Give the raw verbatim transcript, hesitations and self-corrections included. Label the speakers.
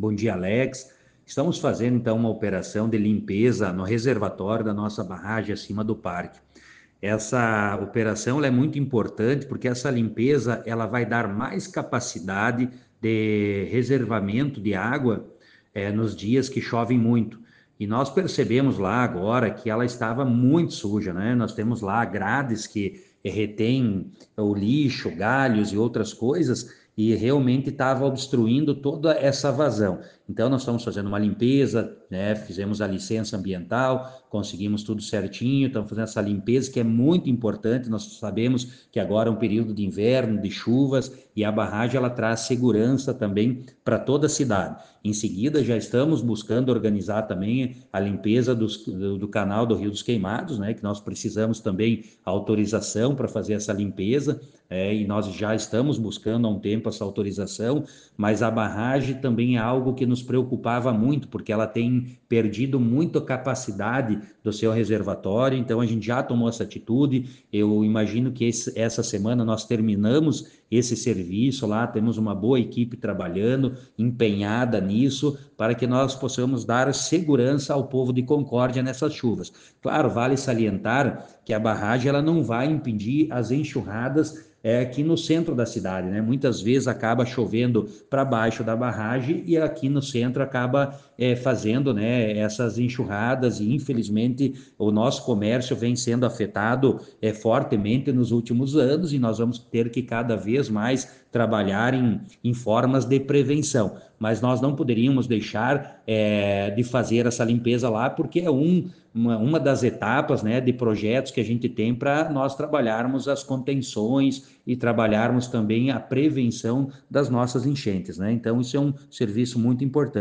Speaker 1: Bom dia, Alex. Estamos fazendo então uma operação de limpeza no reservatório da nossa barragem acima do parque. Essa operação ela é muito importante porque essa limpeza ela vai dar mais capacidade de reservamento de água eh, nos dias que chovem muito. E nós percebemos lá agora que ela estava muito suja, né? Nós temos lá grades que retêm o lixo, galhos e outras coisas, e realmente estava obstruindo toda essa vazão. Então, nós estamos fazendo uma limpeza, né? Fizemos a licença ambiental, conseguimos tudo certinho, estamos fazendo essa limpeza que é muito importante. Nós sabemos que agora é um período de inverno, de chuvas, e a barragem ela traz segurança também para toda a cidade. Em seguida, já estamos buscando organizar também a limpeza dos, do, do canal do Rio dos Queimados, né? Que nós precisamos também autorização para fazer essa limpeza, é, e nós já estamos buscando há um tempo essa autorização, mas a barragem também é algo que nos preocupava muito, porque ela tem perdido muito a capacidade do seu reservatório, então a gente já tomou essa atitude. Eu imagino que esse, essa semana nós terminamos esse serviço lá, temos uma boa equipe trabalhando, empenhada nisso, para que nós possamos dar segurança ao povo de Concórdia nessas chuvas. Claro, vale salientar que a barragem ela não vai impedir as enxurradas é, aqui no centro da cidade, né? Muitas vezes acaba chovendo para baixo da barragem e aqui no centro acaba é, fazendo, né, essas enxurradas, e infelizmente o nosso comércio vem sendo afetado é, fortemente nos últimos anos, e nós vamos ter que cada vez mais trabalhar em, em formas de prevenção. Mas nós não poderíamos deixar é, de fazer essa limpeza lá, porque é um uma, uma das etapas, né, de projetos que a gente tem para nós trabalharmos as contenções e trabalharmos também a prevenção das nossas enchentes, né? Então, isso é um serviço muito importante.